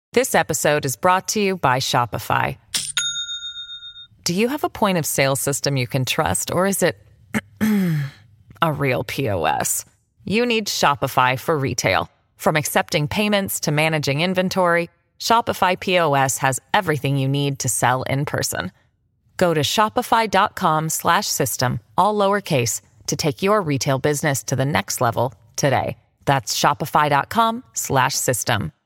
This episode is brought to you by Shopify. Do you have a point of sale system you can trust, or is it a real POS? You need Shopify for retail. From accepting payments to managing inventory, Shopify POS has everything you need to sell in person. Go to shopify.com/system, all lowercase, to take your retail business to the next level today. That's shopify.com/system.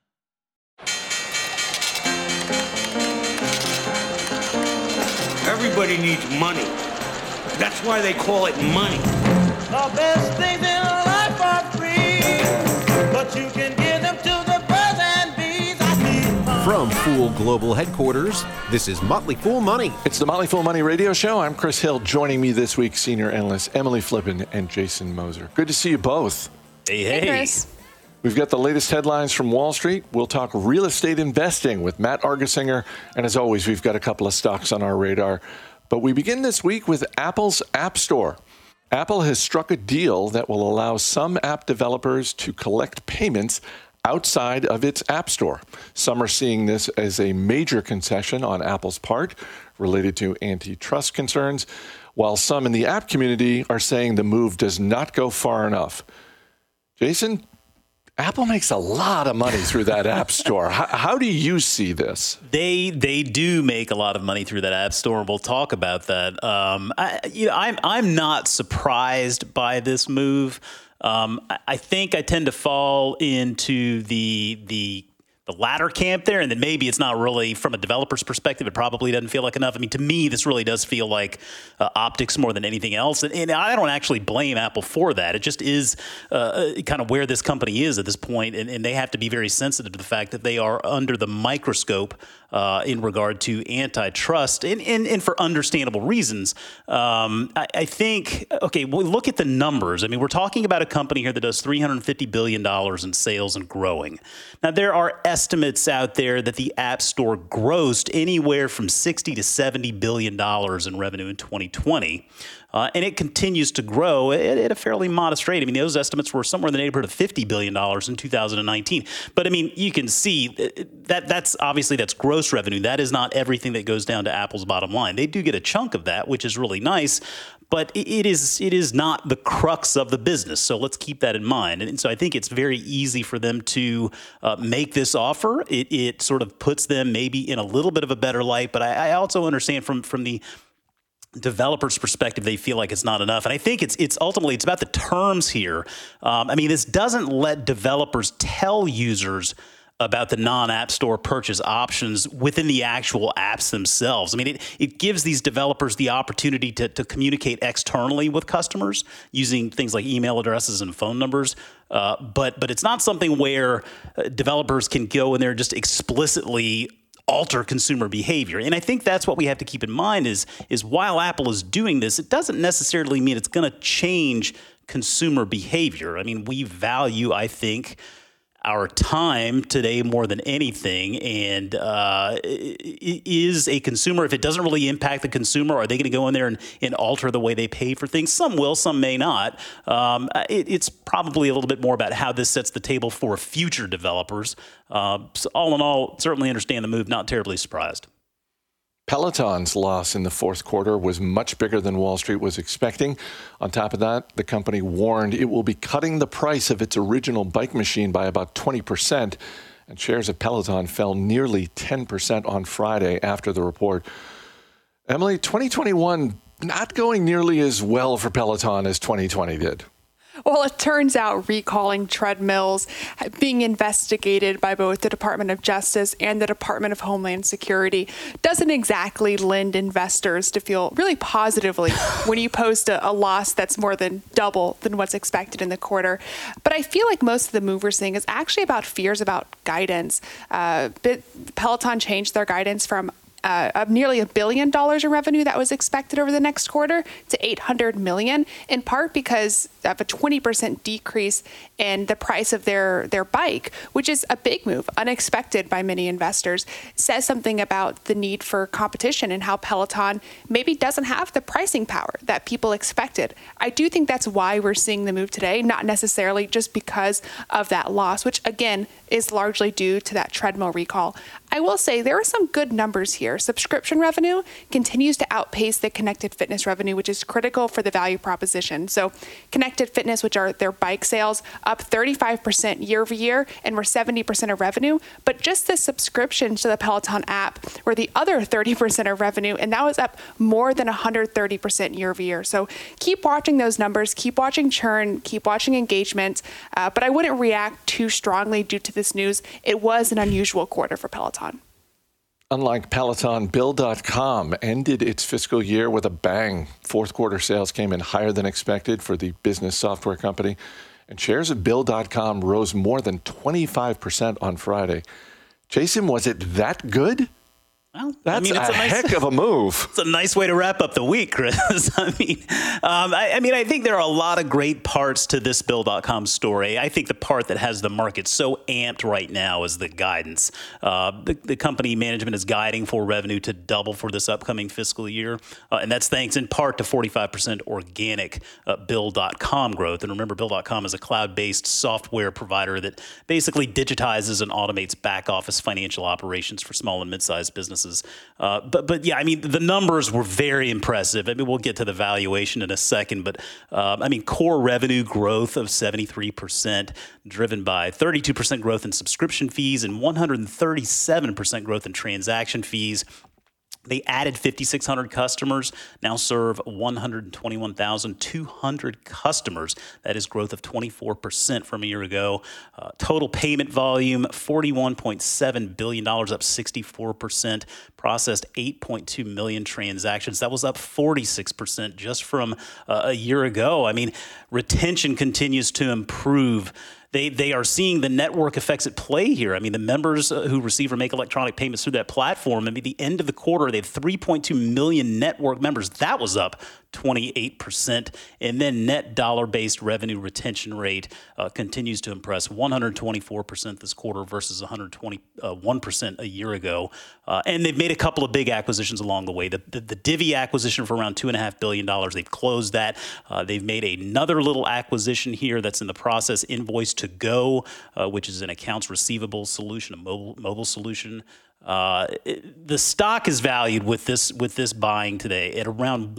Everybody needs money. That's why they call it money. The best things in life are free, but you can give them to the birds and bees. I need money. From Fool Global Headquarters, this is Motley Fool Money. It's the Motley Fool Money radio show. I'm Chris Hill. Joining me this week, senior analysts Emily Flippen and Jason Moser. Good to see you both. Hey, Chris. We've got the latest headlines from Wall Street. We'll talk real estate investing with Matt Argersinger. And as always, we've got a couple of stocks on our radar. But we begin this week with Apple's App Store. Apple has struck a deal that will allow some app developers to collect payments outside of its App Store. Some are seeing this as a major concession on Apple's part related to antitrust concerns, while some in the app community are saying the move does not go far enough. Jason, Apple makes a lot of money through that App Store. How do you see this? They do make a lot of money through that App Store, and we'll talk about that. I'm not surprised by this move. I think I tend to fall into the latter camp there, and then maybe it's not really, from a developer's perspective, it probably doesn't feel like enough. I mean, to me, this really does feel like optics more than anything else. And I don't actually blame Apple for that. It just is kind of where this company is at this point, and they have to be very sensitive to the fact that they are under the microscope in regard to antitrust, and for understandable reasons. I think, okay, well, look at the numbers. I mean, we're talking about a company here that does $350 billion in sales and growing. Now, there are estimates out there that the App Store grossed anywhere from $60 to $70 billion in revenue in 2020. And it continues to grow at a fairly modest rate. I mean, those estimates were somewhere in the neighborhood of $50 billion in 2019. But I mean, you can see that's obviously that's gross revenue. That is not everything that goes down to Apple's bottom line. They do get a chunk of that, which is really nice. But it is not the crux of the business. So let's keep that in mind. And so I think it's very easy for them to make this offer. It sort of puts them maybe in a little bit of a better light. But I also understand from the developers' perspective, they feel like it's not enough. And I think it's ultimately about the terms here. I mean, this doesn't let developers tell users about the non-App Store purchase options within the actual apps themselves. I mean, it gives these developers the opportunity to communicate externally with customers using things like email addresses and phone numbers. But it's not something where developers can go in there and just explicitly alter consumer behavior. And I think that's what we have to keep in mind is while Apple is doing this, it doesn't necessarily mean it's going to change consumer behavior. I mean, we value, I think, our time today more than anything. And is a consumer, if it doesn't really impact the consumer, are they going to go in there and alter the way they pay for things? Some will, some may not. It's probably a little bit more about how this sets the table for future developers. So all in all, certainly understand the move, not terribly surprised. Peloton's loss in the fourth quarter was much bigger than Wall Street was expecting. On top of that, the company warned it will be cutting the price of its original bike machine by about 20%, and shares of Peloton fell nearly 10% on Friday after the report. Emily, 2021 not going nearly as well for Peloton as 2020 did. Well, it turns out recalling treadmills being investigated by both the Department of Justice and the Department of Homeland Security doesn't exactly lend investors to feel really positively when you post a loss that's more than double than what's expected in the quarter. But I feel like most of the move we're seeing is actually about fears about guidance. Peloton changed their guidance from of nearly $1 billion in revenue that was expected over the next quarter to $800 million, in part because of a 20% decrease in the price of their bike, which is a big move, unexpected by many investors. Says something about the need for competition and how Peloton maybe doesn't have the pricing power that people expected. I do think that's why we're seeing the move today, not necessarily just because of that loss, which again is largely due to that treadmill recall. I will say there are some good numbers here. Subscription revenue continues to outpace the connected fitness revenue, which is critical for the value proposition. So connected fitness, which are their bike sales, up 35% year over year and were 70% of revenue. But just the subscriptions to the Peloton app were the other 30% of revenue, and that was up more than 130% year over year. So keep watching those numbers, keep watching churn, keep watching engagement, but I wouldn't react too strongly due to this news. It was an unusual quarter for Peloton. Unlike Peloton, Bill.com ended its fiscal year with a bang. Fourth quarter sales came in higher than expected for the business software company, and shares of Bill.com rose more than 25% on Friday. Jason, was it that good? Well, That's a heck of a move. It's a nice way to wrap up the week, Chris. I think there are a lot of great parts to this Bill.com story. I think the part that has the market so amped right now is the guidance. The company management is guiding for revenue to double for this upcoming fiscal year, and that's thanks in part to 45% organic Bill.com growth. And remember, Bill.com is a cloud-based software provider that basically digitizes and automates back-office financial operations for small and mid-sized businesses. But yeah, the numbers were very impressive. We'll get to the valuation in a second, but core revenue growth of 73%, driven by 32% growth in subscription fees and 137% growth in transaction fees. They added 5,600 customers, now serve 121,200 customers. That is growth of 24% from a year ago. Total payment volume, $41.7 billion, up 64%. Processed 8.2 million transactions. That was up 46% just from a year ago. Retention continues to improve. They are seeing the network effects at play here. The members who receive or make electronic payments through that platform, the end of the quarter, they have 3.2 million network members. That was up 28%. And then net dollar-based revenue retention rate continues to impress, 124% this quarter versus 121% a year ago. And they've made a couple of big acquisitions along the way. The Divvy acquisition for around $2.5 billion. They've closed that. They've made another little acquisition here that's in the process, Invoice2Go, which is an accounts receivable solution, a mobile solution. The stock is valued with this buying today at around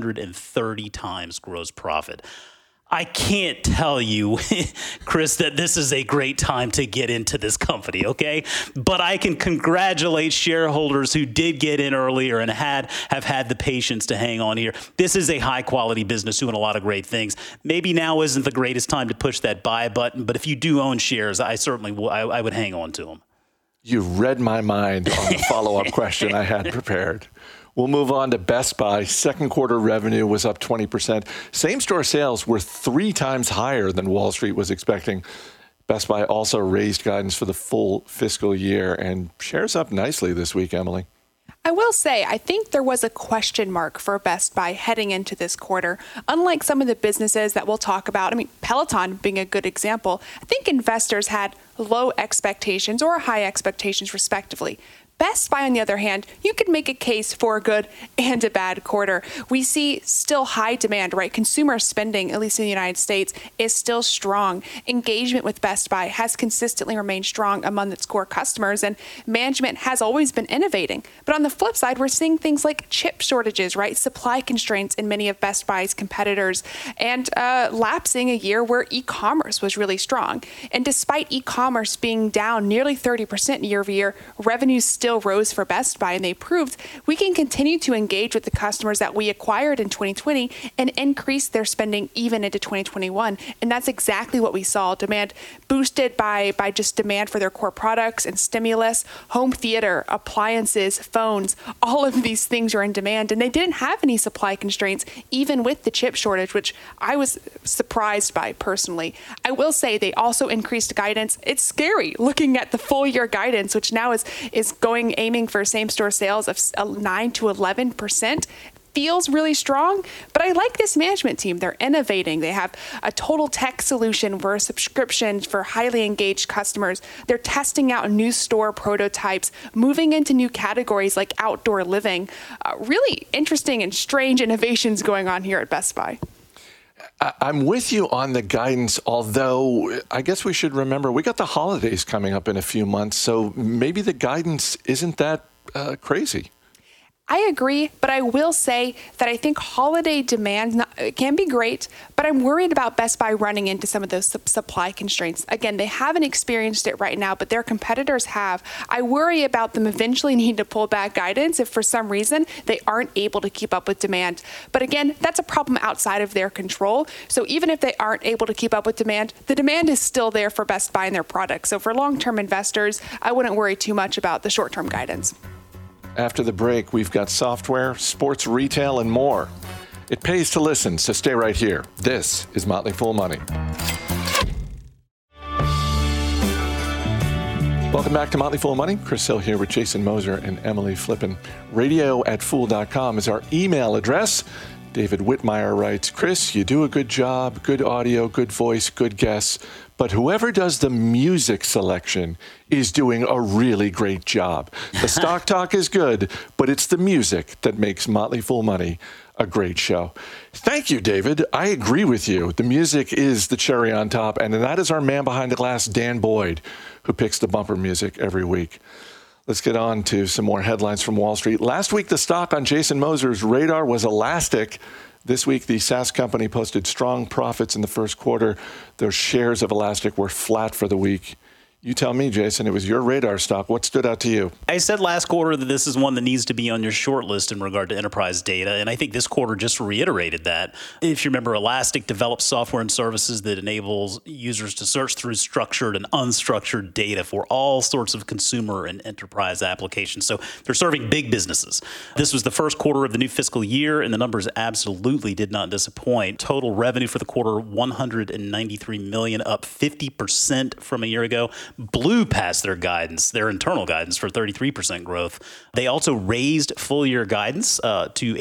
130 times gross profit. I can't tell you, Chris, that this is a great time to get into this company, okay? But I can congratulate shareholders who did get in earlier and have had the patience to hang on here. This is a high-quality business doing a lot of great things. Maybe now isn't the greatest time to push that buy button, but if you do own shares, I certainly I would hang on to them. You read my mind on the follow-up question I had prepared. We'll move on to Best Buy. Second quarter revenue was up 20%. Same-store sales were 3 times higher than Wall Street was expecting. Best Buy also raised guidance for the full fiscal year, and shares up nicely this week, Emily. I will say, I think there was a question mark for Best Buy heading into this quarter. Unlike some of the businesses that we'll talk about, Peloton being a good example, I think investors had low expectations or high expectations respectively. Best Buy, on the other hand, you could make a case for a good and a bad quarter. We see still high demand, right? Consumer spending, at least in the United States, is still strong. Engagement with Best Buy has consistently remained strong among its core customers, and management has always been innovating. But on the flip side, we're seeing things like chip shortages, right? Supply constraints in many of Best Buy's competitors, and lapsing a year where e-commerce was really strong. And despite e-commerce being down nearly 30% year over year, revenues still rose for Best Buy, and they proved we can continue to engage with the customers that we acquired in 2020 and increase their spending even into 2021. And that's exactly what we saw. Demand boosted by just demand for their core products and stimulus, home theater, appliances, phones, all of these things are in demand, and they didn't have any supply constraints even with the chip shortage, which I was surprised by personally. I will say they also increased guidance. It's scary looking at the full year guidance, which now is going aiming for same-store sales of 9 to 11%. Feels really strong, but I like this management team. They're innovating. They have a total tech solution for a subscription for highly engaged customers. They're testing out new store prototypes, moving into new categories like outdoor living. Really interesting and strange innovations going on here at Best Buy. I'm with you on the guidance, although I guess we should remember we got the holidays coming up in a few months, so maybe the guidance isn't that crazy. I agree, but I will say that I think holiday demand can be great, but I'm worried about Best Buy running into some of those supply constraints. Again, they haven't experienced it right now, but their competitors have. I worry about them eventually needing to pull back guidance if for some reason they aren't able to keep up with demand. But again, that's a problem outside of their control. So even if they aren't able to keep up with demand, the demand is still there for Best Buy and their products. So for long-term investors, I wouldn't worry too much about the short-term guidance. After the break, we've got software, sports retail, and more. It pays to listen, so stay right here. This is Motley Fool Money. Welcome back to Motley Fool Money. Chris Hill here with Jason Moser and Emily Flippen. radio@fool.com is our email address. David Whitmire writes, Chris, you do a good job, good audio, good voice, good guests, but whoever does the music selection is doing a really great job. The stock talk is good, but it's the music that makes Motley Fool Money a great show. Thank you, David. I agree with you. The music is the cherry on top, and that is our man behind the glass, Dan Boyd, who picks the bumper music every week. Let's get on to some more headlines from Wall Street. Last week, the stock on Jason Moser's radar was Elastic. This week, the SaaS company posted strong profits in the first quarter. Those shares of Elastic were flat for the week. You tell me, Jason, it was your radar stock. What stood out to you? I said last quarter that this is one that needs to be on your short list in regard to enterprise data, and I think this quarter just reiterated that. If you remember, Elastic develops software and services that enables users to search through structured and unstructured data for all sorts of consumer and enterprise applications. So they're serving big businesses. This was the first quarter of the new fiscal year, and the numbers absolutely did not disappoint. Total revenue for the quarter, $193 million, up 50% from a year ago. Blew past their guidance, their internal guidance for 33% growth. They also raised full year guidance to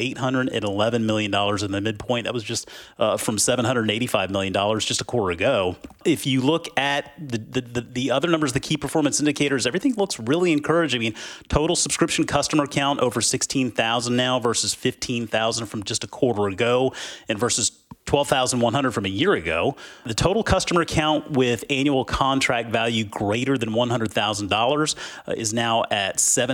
$811 million in the midpoint. That was just from $785 million just a quarter ago. If you look at the other numbers, the key performance indicators, everything looks really encouraging. I mean, total subscription customer count over 16,000 now versus 15,000 from just a quarter ago, and versus 12,100 from a year ago. The total customer count with annual contract value greater than $100,000 is now at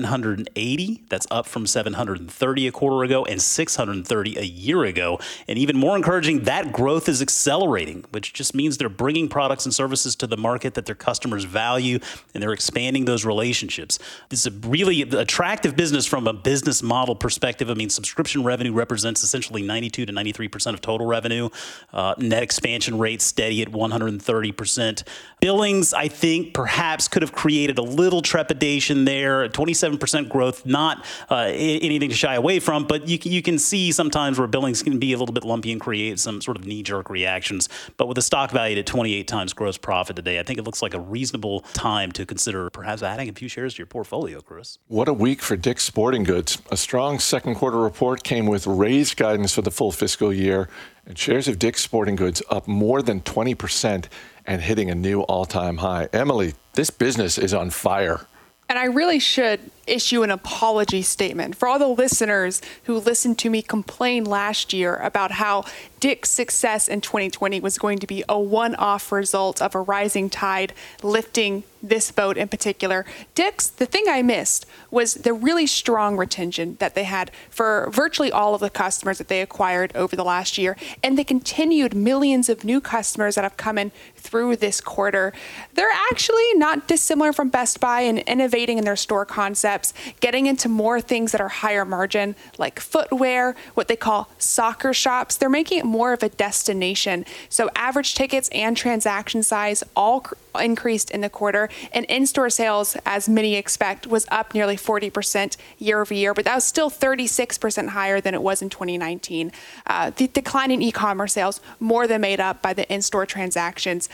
780. That's up from 730 a quarter ago and 630 a year ago. And even more encouraging, that growth is accelerating, which just means they're bringing products and services to the market that their customers value, and they're expanding those relationships. This is a really attractive business from a business model perspective. I mean, subscription revenue represents essentially 92 to 93% of total revenue. Net expansion rate steady at 130%. Billings, I think, perhaps could have created a little trepidation there. 27% growth, not anything to shy away from, but you can see sometimes where billings can be a little bit lumpy and create some sort of knee-jerk reactions. But with the stock valued at 28 times gross profit today, I think it looks like a reasonable time to consider perhaps adding a few shares to your portfolio, Chris. What a week for Dick's Sporting Goods. A strong second quarter report came with raised guidance for the full fiscal year, and shares of Dick's Sporting Goods up more than 20% and hitting a new all-time high. Emily, this business is on fire. And I really should issue an apology statement for all the listeners who listened to me complain last year about how Dick's success in 2020 was going to be a one-off result of a rising tide lifting this boat in particular. Dick's, the thing I missed was the really strong retention that they had for virtually all of the customers that they acquired over the last year, and the continued millions of new customers that have come in through this quarter. They're actually not dissimilar from Best Buy in innovating in their store concepts, getting into more things that are higher margin, like footwear, what they call soccer shops. They're making it more of a destination. So average tickets and transaction size all increased in the quarter, and in-store sales, as many expect, was up nearly 40% year over year, but that was still 36% higher than it was in 2019. The decline in e-commerce sales more than made up by the in-store transactions.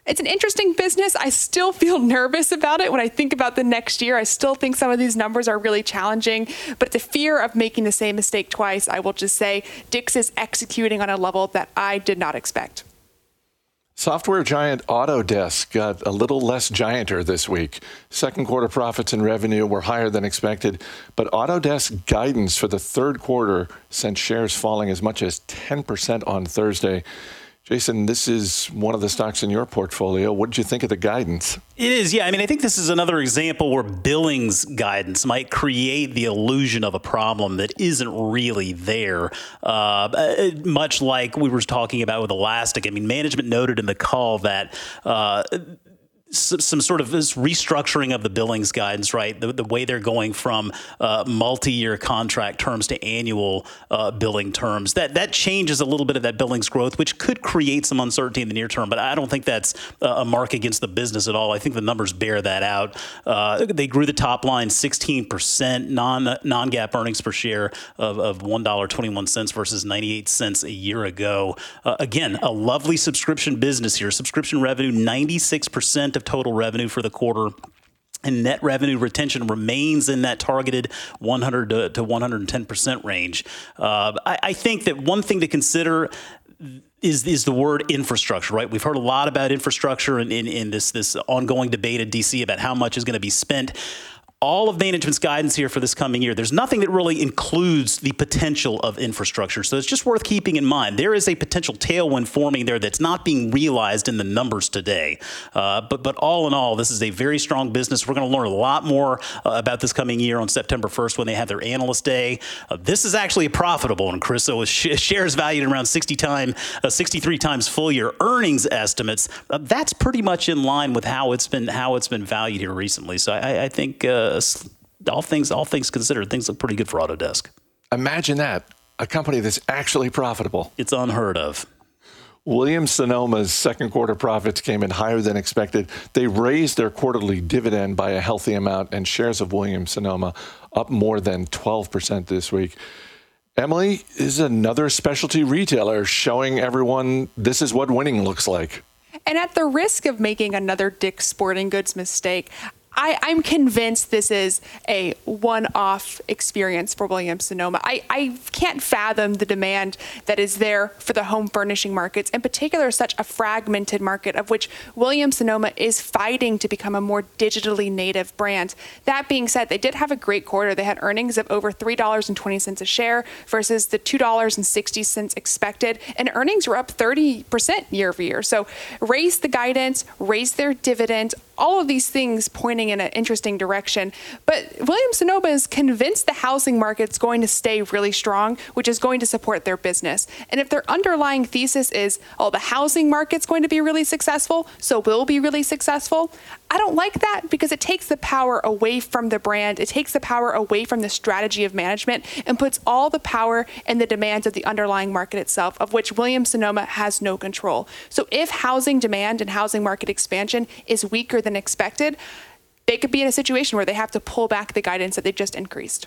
It's an interesting business. I still feel nervous about it. When I think about the next year, I still think some of these numbers are really challenging. But the fear of making the same mistake twice, I will just say Dick's is executing on a level that I did not expect. Software giant Autodesk got a little less gianter this week. Second quarter profits and revenue were higher than expected, but Autodesk guidance for the third quarter sent shares falling as much as 10% on Thursday. Jason, this is one of the stocks in your portfolio. What did you think of the guidance? It is, yeah. I mean, I think this is another example where billings guidance might create the illusion of a problem that isn't really there. Much like we were talking about with Elastic. I mean, management noted in the call that some sort of this restructuring of the billings guidance, right? The way they're going from multi-year contract terms to annual billing terms, that changes a little bit of that billings growth, which could create some uncertainty in the near term. But I don't think that's a mark against the business at all. I think the numbers bear that out. They grew the top line 16%, non-GAAP earnings per share of $1.21 versus 98 cents a year ago. Again, a lovely subscription business here. Subscription revenue, 96% of total revenue for the quarter, and net revenue retention remains in that targeted 100 to 110% range. I think that one thing to consider is the word infrastructure, right? We've heard a lot about infrastructure in this ongoing debate in DC about how much is going to be spent. All of management's guidance here for this coming year, there's nothing that really includes the potential of infrastructure. So it's just worth keeping in mind. There is a potential tailwind forming there that's not being realized in the numbers today. But all in all, this is a very strong business. We're going to learn a lot more about this coming year on September 1st when they have their analyst day. This is actually profitable, and Chris, so with shares valued around 63 times full year earnings estimates. That's pretty much in line with how it's been valued here recently. So I think all things considered, things look pretty good for Autodesk. Imagine that, a company that's actually profitable. It's unheard of. Williams-Sonoma's second quarter profits came in higher than expected. They raised their quarterly dividend by a healthy amount, and shares of Williams-Sonoma up more than 12% this week. Emily, is another specialty retailer showing everyone this is what winning looks like. And at the risk of making another Dick's Sporting Goods mistake, I'm convinced this is a one-off experience for Williams-Sonoma. I can't fathom the demand that is there for the home furnishing markets, in particular such a fragmented market of which Williams-Sonoma is fighting to become a more digitally native brand. That being said, they did have a great quarter. They had earnings of over $3.20 a share versus the $2.60 expected, and earnings were up 30% year over year. So raise the guidance, raise their dividend, all of these things pointing in an interesting direction. But Williams-Sonoma is convinced the housing market's going to stay really strong, which is going to support their business. And if their underlying thesis is, oh, the housing market's going to be really successful, so we'll be really successful, I don't like that because it takes the power away from the brand. It takes the power away from the strategy of management and puts all the power in the demands of the underlying market itself, of which Williams-Sonoma has no control. So if housing demand and housing market expansion is weaker than expected, they could be in a situation where they have to pull back the guidance that they've just increased.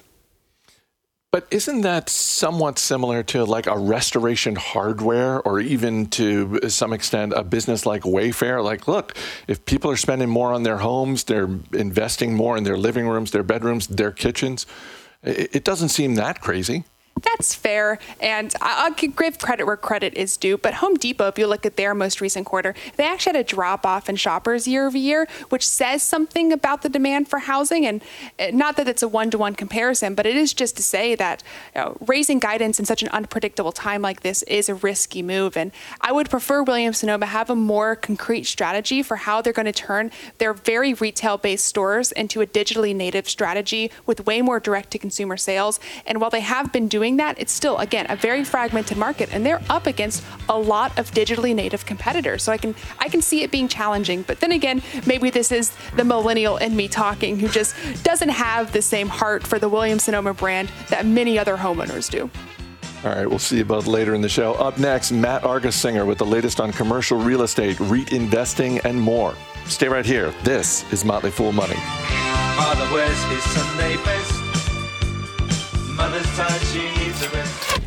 But isn't that somewhat similar to like a Restoration Hardware, or even to some extent a business like Wayfair? Like, look, if people are spending more on their homes, they're investing more in their living rooms, their bedrooms, their kitchens. It doesn't seem that crazy. That's fair, and I'll give credit where credit is due, but Home Depot, if you look at their most recent quarter, they actually had a drop-off in shoppers year over year, which says something about the demand for housing, and not that it's a one-to-one comparison, but it is just to say that raising guidance in such an unpredictable time like this is a risky move, and I would prefer Williams-Sonoma have a more concrete strategy for how they're going to turn their very retail-based stores into a digitally native strategy with way more direct-to-consumer sales, and while they have been doing that, it's still, again, a very fragmented market, and they're up against a lot of digitally native competitors. So I can see it being challenging. But then again, maybe this is the millennial in me talking, who just doesn't have the same heart for the Williams-Sonoma brand that many other homeowners do. All right, we'll see you both later in the show. Up next, Matt Argersinger with the latest on commercial real estate, REIT investing, and more. Stay right here. This is Motley Fool Money. Otherwise, is Sunday best. Mother's tired, she needs a rest.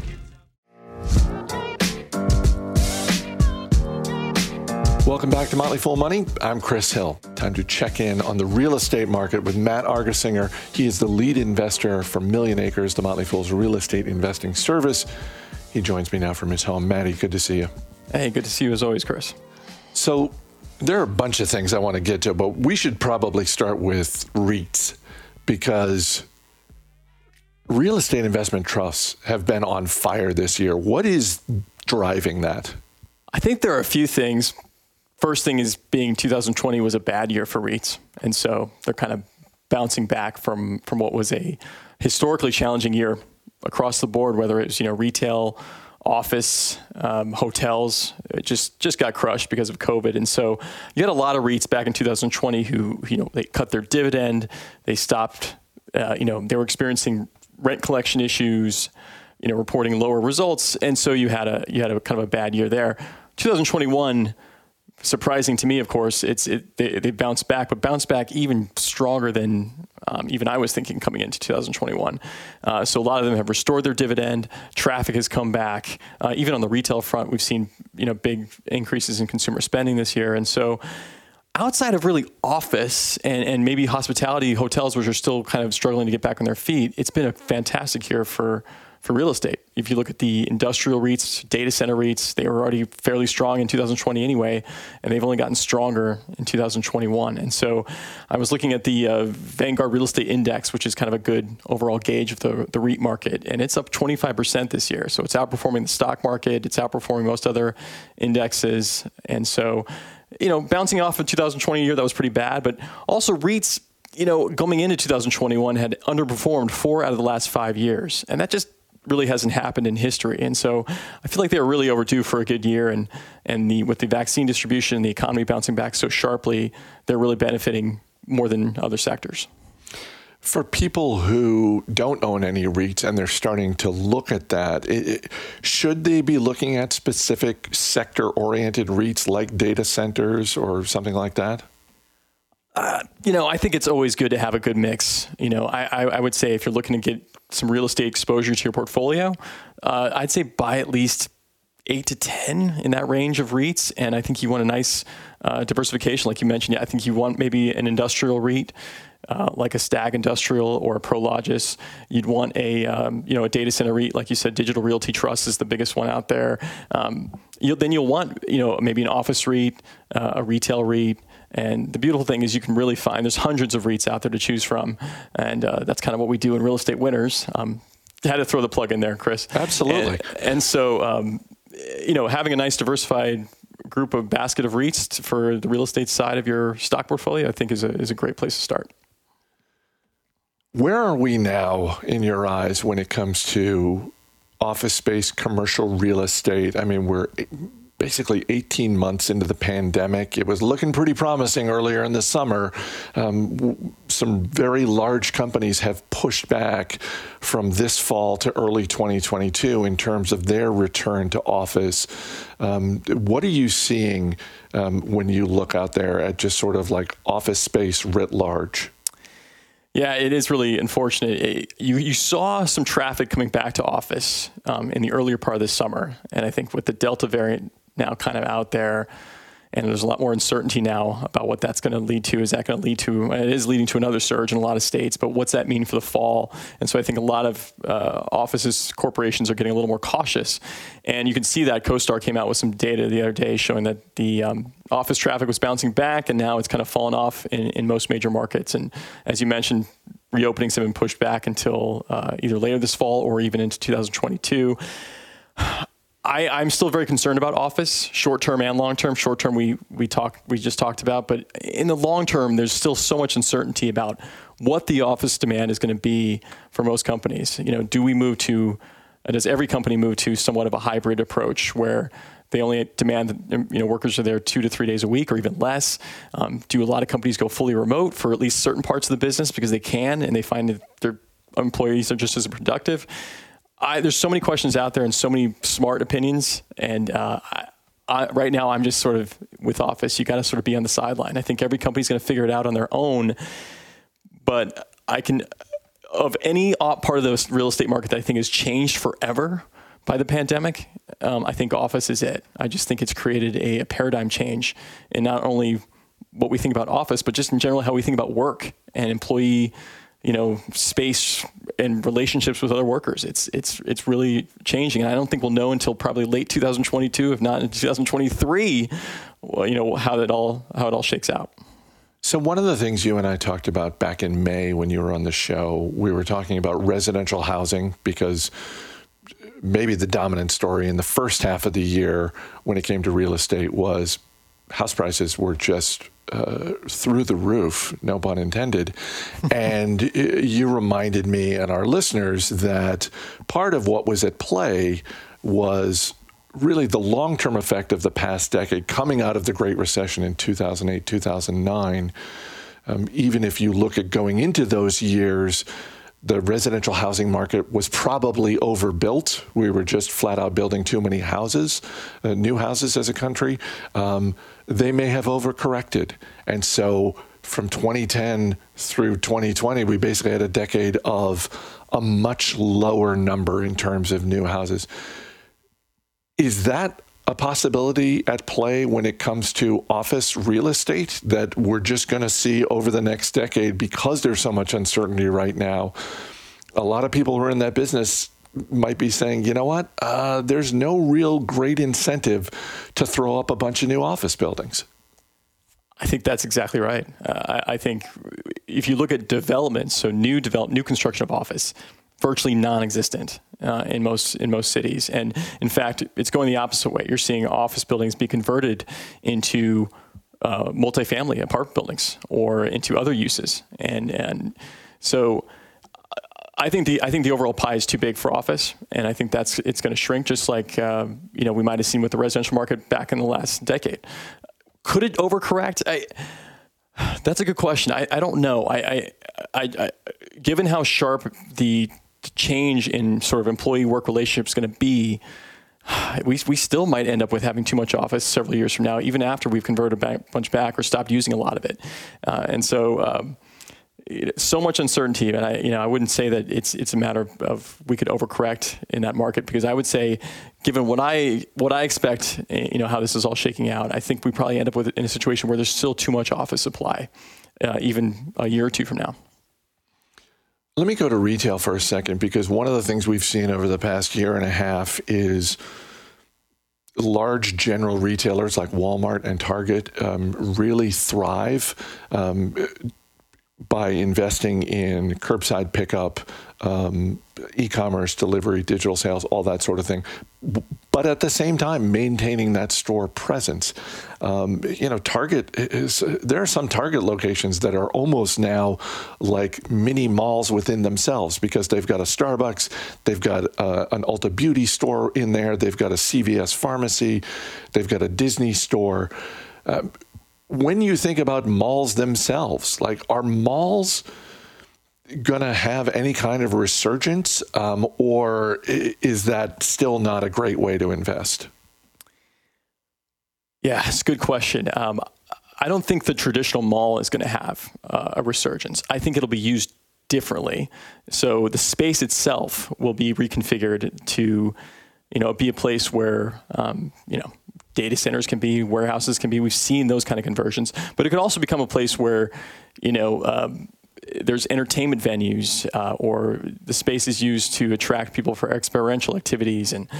Welcome back to Motley Fool Money. I'm Chris Hill. Time to check in on the real estate market with Matt Argersinger. He is the lead investor for Million Acres, the Motley Fool's real estate investing service. He joins me now from his home. Matty, good to see you. Hey, good to see you as always, Chris. So there are a bunch of things I want to get to, but we should probably start with REITs because real estate investment trusts have been on fire this year. What is driving that? I think there are a few things. First thing is being 2020 was a bad year for REITs. And so they're kind of bouncing back from what was a historically challenging year across the board, whether it was, retail, office, hotels. It just got crushed because of COVID. And so you had a lot of REITs back in 2020 who, they cut their dividend. They stopped, they were experiencing rent collection issues, reporting lower results. And so you had a kind of a bad year there. 2021, surprising to me, of course, they bounced back, but bounced back even stronger than even I was thinking coming into 2021. So a lot of them have restored their dividend. Traffic has come back. Even on the retail front, we've seen big increases in consumer spending this year. And so outside of really office and maybe hospitality, hotels, which are still kind of struggling to get back on their feet, it's been a fantastic year for real estate. If you look at the industrial REITs, data center REITs, they were already fairly strong in 2020 anyway, and they've only gotten stronger in 2021. And so I was looking at the Vanguard Real Estate Index, which is kind of a good overall gauge of the REIT market, and it's up 25% this year. So it's outperforming the stock market. It's outperforming most other indexes. And so, bouncing off of 2020 year, that was pretty bad, but also REITs, going into 2021 had underperformed 4 out of the last 5 years. And that just really hasn't happened in history. And so I feel like they were really overdue for a good year. And with the vaccine distribution and the economy bouncing back so sharply, they're really benefiting more than other sectors. For people who don't own any REITs and they're starting to look at that, should they be looking at specific sector-oriented REITs like data centers or something like that? I think it's always good to have a good mix. I would say if you're looking to get some real estate exposure to your portfolio, I'd say buy at least 8 to 10 in that range of REITs. And I think you want a nice diversification. Like you mentioned, I think you want maybe an industrial REIT, like a Stag Industrial or a Prologis. You'd want a data center REIT, like you said. Digital Realty Trust is the biggest one out there. Then you'll want maybe an office REIT, a retail REIT. And the beautiful thing is you can really find, there's hundreds of REITs out there to choose from. And that's kind of what we do in Real Estate Winners. Had to throw the plug in there, Chris. Absolutely. And so, having a nice diversified group of basket of REITs for the real estate side of your stock portfolio, I think is a great place to start. Where are we now in your eyes when it comes to office space, commercial real estate? I mean, we're basically 18 months into the pandemic. It was looking pretty promising earlier in the summer. Some very large companies have pushed back from this fall to early 2022 in terms of their return to office. What are you seeing when you look out there at just sort of like office space writ large? Yeah, it is really unfortunate. You saw some traffic coming back to office in the earlier part of this summer. And I think with the Delta variant now kind of out there, and there's a lot more uncertainty now about what that's going to lead to. Is that going to lead to, it is leading to another surge in a lot of states, but what's that mean for the fall? And so I think a lot of offices, corporations are getting a little more cautious. And you can see that CoStar came out with some data the other day showing that the office traffic was bouncing back, and now it's kind of fallen off in most major markets. And as you mentioned, reopenings have been pushed back until either later this fall or even into 2022. I'm still very concerned about office, short-term and long-term. Short-term, we just talked about, but in the long term, there's still so much uncertainty about what the office demand is going to be for most companies. Does every company move to somewhat of a hybrid approach where they only demand workers are there 2 to 3 days a week or even less? Do a lot of companies go fully remote for at least certain parts of the business because they can and they find that their employees are just as productive? There's so many questions out there and so many smart opinions. And right now, I'm just sort of with office. You got to sort of be on the sideline. I think every company's going to figure it out on their own. But of any part of the real estate market that I think has changed forever by the pandemic, I think office is it. I just think it's created a paradigm change in not only what we think about office, but just in general how we think about work and employee, space and relationships with other workers. It's really changing, and I don't think we'll know until probably late 2022, if not in 2023, how it all shakes out. So one of the things you and I talked about back in May when you were on the show, we were talking about residential housing, because maybe the dominant story in the first half of the year when it came to real estate was house prices were just through the roof, no pun intended. And you reminded me and our listeners that part of what was at play was really the long-term effect of the past decade coming out of the Great Recession in 2008, 2009. Even if you look at going into those years, the residential housing market was probably overbuilt. We were just flat out building too many houses, new houses as a country. They may have overcorrected. And so from 2010 through 2020, we basically had a decade of a much lower number in terms of new houses. Is that a possibility at play when it comes to office real estate, that we're just going to see over the next decade, because there's so much uncertainty right now? A lot of people who are in that business might be saying, you know what, there's no real great incentive to throw up a bunch of new office buildings. I think that's exactly right. I think if you look at development, so new construction of office, virtually non-existent in most cities. And in fact, it's going the opposite way. You're seeing office buildings be converted into multifamily apartment buildings or into other uses. And so I think the overall pie is too big for office, and I think it's going to shrink, just like we might have seen with the residential market back in the last decade. Could it overcorrect? That's a good question. I don't know. I given how sharp the change in sort of employee work relationships is going to be, we still might end up with having too much office several years from now, even after we've converted a bunch back or stopped using a lot of it. And so so much uncertainty, and I wouldn't say that it's a matter of we could overcorrect in that market, because I would say, given what I expect, how this is all shaking out, I think we probably end up in a situation where there's still too much office supply, even a year or two from now. Let me go to retail for a second, because one of the things we've seen over the past year and a half is large general retailers like Walmart and Target really thrive by investing in curbside pickup, e-commerce, delivery, digital sales, all that sort of thing. But at the same time, maintaining that store presence. Target there are some Target locations that are almost now like mini malls within themselves, because they've got a Starbucks, they've got an Ulta Beauty store in there, they've got a CVS pharmacy, they've got a Disney store. When you think about malls themselves, like, are malls going to have any kind of resurgence, or is that still not a great way to invest? Yeah, it's a good question. I don't think the traditional mall is going to have a resurgence. I think it'll be used differently. So the space itself will be reconfigured to, be a place where, data centers can be, warehouses can be. We've seen those kind of conversions, but it could also become a place where, there's entertainment venues, or the space is used to attract people for experiential activities, and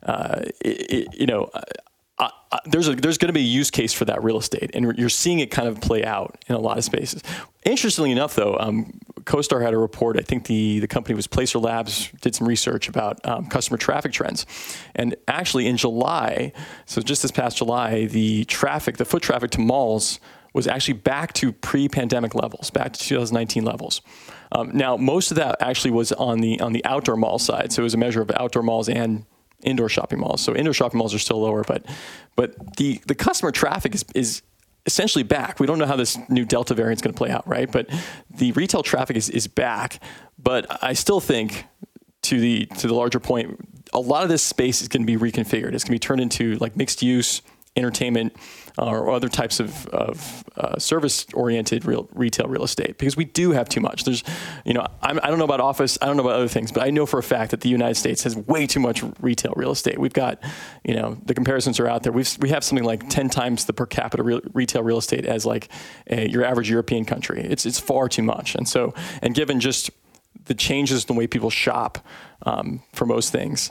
there's going to be a use case for that real estate, and you're seeing it kind of play out in a lot of spaces. Interestingly enough, though, CoStar had a report. I think the company was Placer Labs, did some research about customer traffic trends, and actually in July, so just this past July, the foot traffic to malls was actually back to pre-pandemic levels, back to 2019 levels. Now, most of that actually was on the outdoor mall side, so it was a measure of outdoor malls and indoor shopping malls. So indoor shopping malls are still lower, but the customer traffic is essentially back. We don't know how this new Delta variant is going to play out, right? But the retail traffic is back. But I still think, to the larger point, a lot of this space is going to be reconfigured. It's going to be turned into like mixed use, entertainment or other types of service-oriented retail real estate, because we do have too much. There's, I don't know about office, I don't know about other things, but I know for a fact that the United States has way too much retail real estate. We've got, the comparisons are out there. We have something like 10 times the per capita retail real estate as like your average European country. It's far too much. And given just the changes in the way people shop for most things,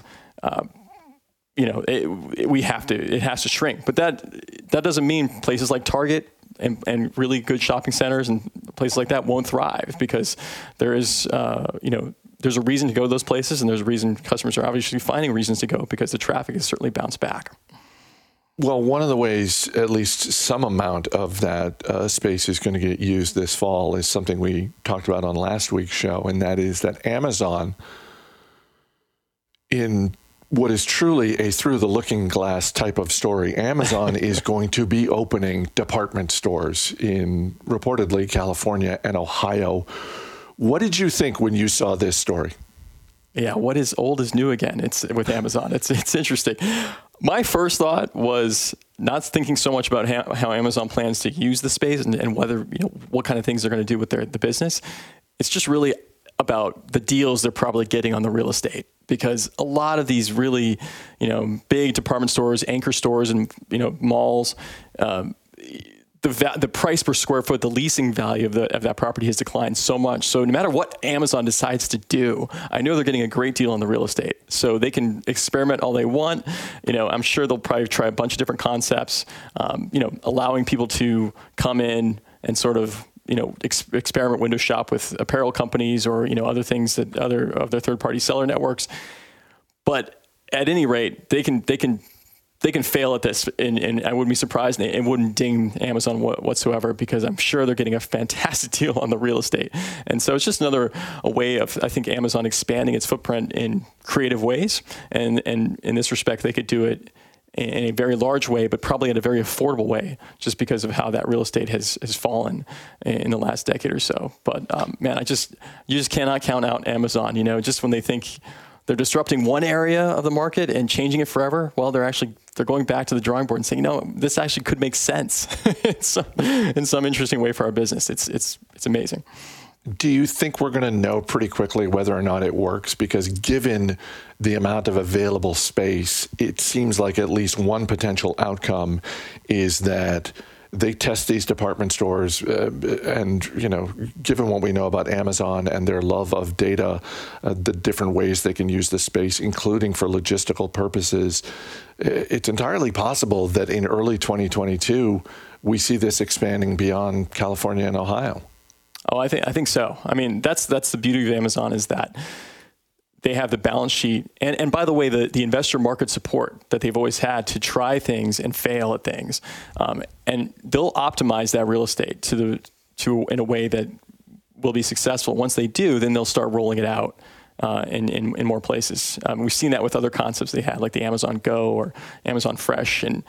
it has to shrink. But that doesn't mean places like Target and really good shopping centers and places like that won't thrive, because there is, there's a reason to go to those places, and there's a reason customers are obviously finding reasons to go, because the traffic has certainly bounced back. Well, one of the ways, at least some amount of that space is going to get used this fall, is something we talked about on last week's show, and that is that Amazon, in what is truly a through-the-looking-glass type of story, Amazon is going to be opening department stores in, reportedly, California and Ohio. What did you think when you saw this story? Yeah, what is old is new again. It's with Amazon. It's interesting. My first thought was not thinking so much about how Amazon plans to use the space and whether, what kind of things they're going to do with the business. It's just really about the deals they're probably getting on the real estate, because a lot of these really, big department stores, anchor stores, and malls, the price per square foot, the leasing value of that property has declined so much. So no matter what Amazon decides to do, I know they're getting a great deal on the real estate. So they can experiment all they want. I'm sure they'll probably try a bunch of different concepts, allowing people to come in and sort of, experiment window shop with apparel companies or, other things that other of their third-party seller networks. But at any rate, they can fail at this, and I wouldn't be surprised, and it wouldn't ding Amazon whatsoever, because I'm sure they're getting a fantastic deal on the real estate. And so it's just a way of, I think, Amazon expanding its footprint in creative ways. And in this respect, they could do it in a very large way, but probably in a very affordable way, just because of how that real estate has fallen in the last decade or so. But man, you just cannot count out Amazon. Just when they think they're disrupting one area of the market and changing it forever, well, they're going back to the drawing board and saying, this actually could make sense in some interesting way for our business. It's amazing. Do you think we're going to know pretty quickly whether or not it works? Because given the amount of available space, it seems like at least one potential outcome is that they test these department stores and, given what we know about Amazon and their love of data, the different ways they can use the space, including for logistical purposes, it's entirely possible that in early 2022, we see this expanding beyond California and Ohio. Oh, I think so. I mean, that's the beauty of Amazon, is that they have the balance sheet, and by the way, the investor market support that they've always had to try things and fail at things, and they'll optimize that real estate to in a way that will be successful. Once they do, then they'll start rolling it out in more places. We've seen that with other concepts they had, like the Amazon Go or Amazon Fresh, and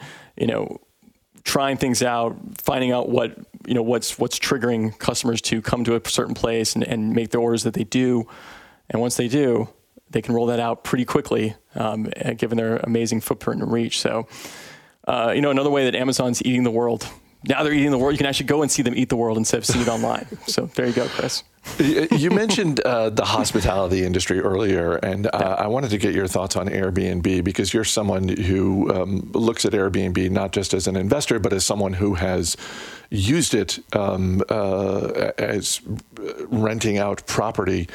trying things out, finding out what's triggering customers to come to a certain place and make the orders that they do. And once they do, they can roll that out pretty quickly, given their amazing footprint and reach. So, another way that Amazon's eating the world. Now they're eating the world. You can actually go and see them eat the world instead of seeing it online. So there you go, Chris. You mentioned the hospitality industry earlier, and I wanted to get your thoughts on Airbnb, because you're someone who looks at Airbnb not just as an investor, but as someone who has used it as renting out property.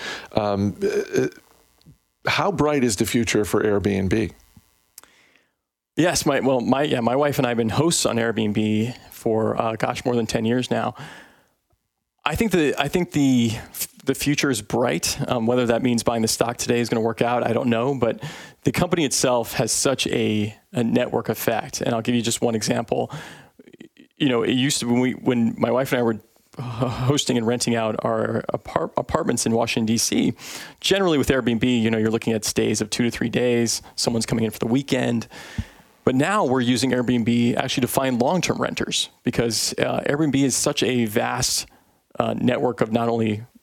How bright is the future for Airbnb? Yes, my wife and I have been hosts on Airbnb for more than 10 years now. I think the future is bright. Whether that means buying the stock today is going to work out, I don't know. But the company itself has such a network effect. And I'll give you just one example. It used to be when my wife and I were hosting and renting out our apartments in Washington, D.C., generally with Airbnb, you're looking at stays of 2 to 3 days. Someone's coming in for the weekend. But now we're using Airbnb actually to find long-term renters, because Airbnb is such a vast network of not only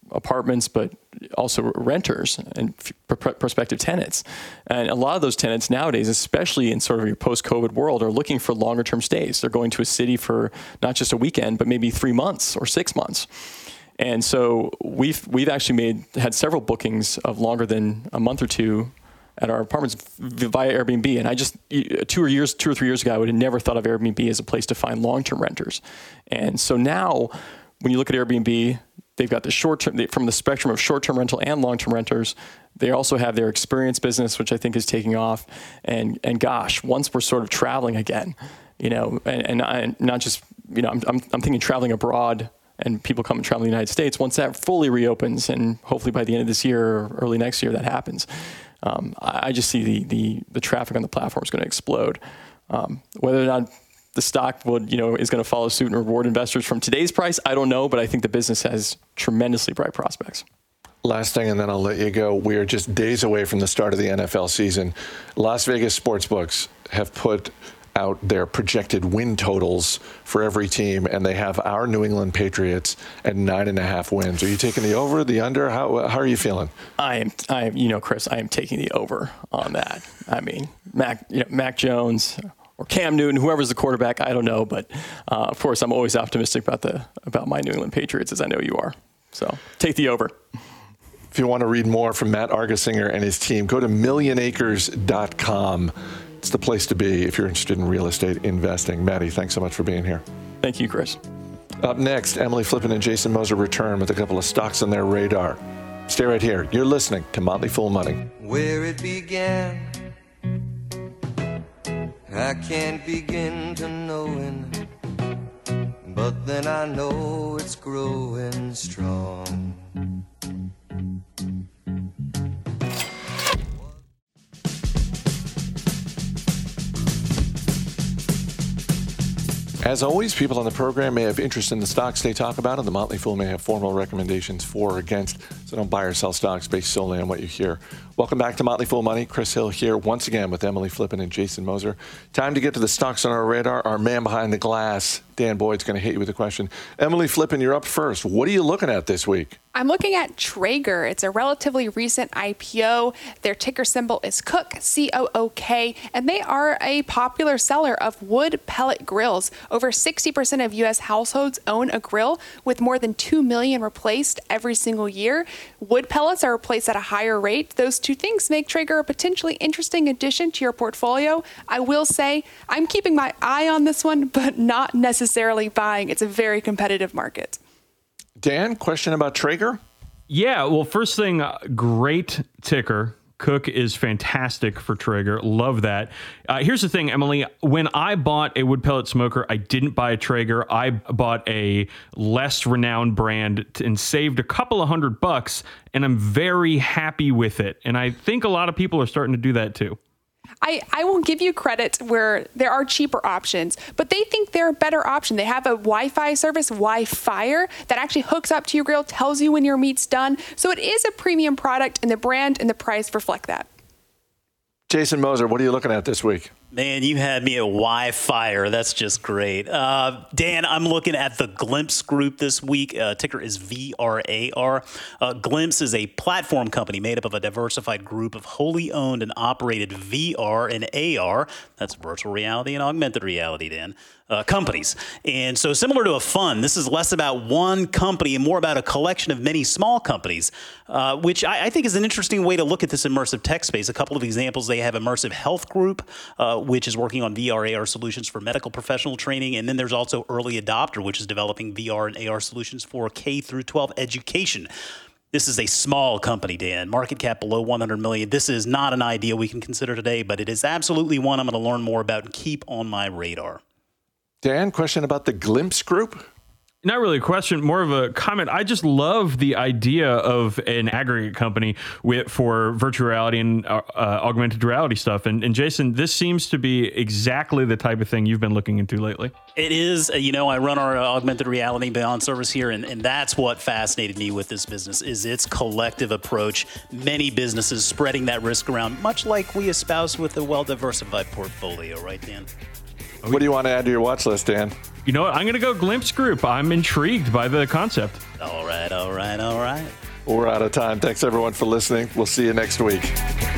apartments, but also renters and prospective tenants. And a lot of those tenants nowadays, especially in sort of your post-COVID world, are looking for longer term stays. They're going to a city for not just a weekend, but maybe 3 months or 6 months. And so we've actually had several bookings of longer than a month or two at our apartments via Airbnb. And I just 2 or 3 years ago, I would have never thought of Airbnb as a place to find long-term renters. And so now when you look at Airbnb, they've got the short-term, from the spectrum of short-term rental and long-term renters. They also have their experience business, which I think is taking off. And gosh, once we're sort of traveling again, and not just, I'm thinking traveling abroad and people come and travel in the United States. Once that fully reopens, and hopefully by the end of this year or early next year that happens, I just see the traffic on the platform is going to explode. Whether or not the stock is going to follow suit and reward investors from today's price, I don't know, but I think the business has tremendously bright prospects. Last thing, and then I'll let you go. We are just days away from the start of the NFL season. Las Vegas sportsbooks have put out their projected win totals for every team, and they have our New England Patriots at 9.5 wins. Are you taking the over, the under? How are you feeling? I am, Chris, I am taking the over on that. I mean, Mac Jones or Cam Newton, whoever's the quarterback, I don't know, but of course, I'm always optimistic about my New England Patriots, as I know you are. So take the over. If you want to read more from Matt Argersinger and his team, go to millionacres.com. It's the place to be if you're interested in real estate investing. Matty, thanks so much for being here. Thank you, Chris. Up next, Emily Flippen and Jason Moser return with a couple of stocks on their radar. Stay right here. You're listening to Motley Fool Money. Where it began, I can't begin to knowing, but then I know it's growing strong. As always, people on the program may have interest in the stocks they talk about, and the Motley Fool may have formal recommendations for or against, so don't buy or sell stocks based solely on what you hear. Welcome back to Motley Fool Money. Chris Hill here once again with Emily Flippen and Jason Moser. Time to get to the stocks on our radar. Our man behind the glass, Dan Boyd's going to hit you with a question. Emily Flippen, you're up first. What are you looking at this week? I'm looking at Traeger. It's a relatively recent IPO. Their ticker symbol is Cook, C-O-O-K, and they are a popular seller of wood pellet grills. Over 60% of U.S. households own a grill, with more than 2 million replaced every single year. Wood pellets are replaced at a higher rate. Those two things make Traeger a potentially interesting addition to your portfolio. I will say I'm keeping my eye on this one, but not necessarily buying. It's a very competitive market. Dan, question about Traeger? Yeah, well, first thing, great ticker. Cook is fantastic for Traeger. Love that. Here's the thing, Emily. When I bought a wood pellet smoker, I didn't buy a Traeger. I bought a less renowned brand and saved a couple of $100, and I'm very happy with it. And I think a lot of people are starting to do that too. I will give you credit where there are cheaper options, but they think they're a better option. They have a Wi-Fi service, Wi-Fire, that actually hooks up to your grill, tells you when your meat's done. So it is a premium product, and the brand and the price reflect that. Jason Moser, what are you looking at this week? Man, you had me at Wi-Fire. That's just great. Dan, I'm looking at the Glimpse Group this week. Ticker is VRAR. Glimpse is a platform company made up of a diversified group of wholly owned and operated VR and AR, that's virtual reality and augmented reality, Dan, companies. And so similar to a fund, this is less about one company and more about a collection of many small companies, which I think is an interesting way to look at this immersive tech space. A couple of examples, they have Immersive Health Group, which is working on VR, AR solutions for medical professional training. And then there's also Early Adopter, which is developing VR and AR solutions for K through 12 education. This is a small company, Dan, market cap below 100 million. This is not an idea we can consider today, but it is absolutely one I'm going to learn more about and keep on my radar. Dan, question about the Glimpse Group? Not really a question, more of a comment. I just love the idea of an aggregate company for virtual reality and augmented reality stuff. And Jason, this seems to be exactly the type of thing you've been looking into lately. It is. I run our augmented reality Beyond service here, and that's what fascinated me with this business is its collective approach. Many businesses spreading that risk around, much like we espouse with a well-diversified portfolio, right, Dan? What do you want to add to your watch list, Dan? You know what? I'm going to go Glimpse Group. I'm intrigued by the concept. All right. We're out of time. Thanks, everyone, for listening. We'll see you next week.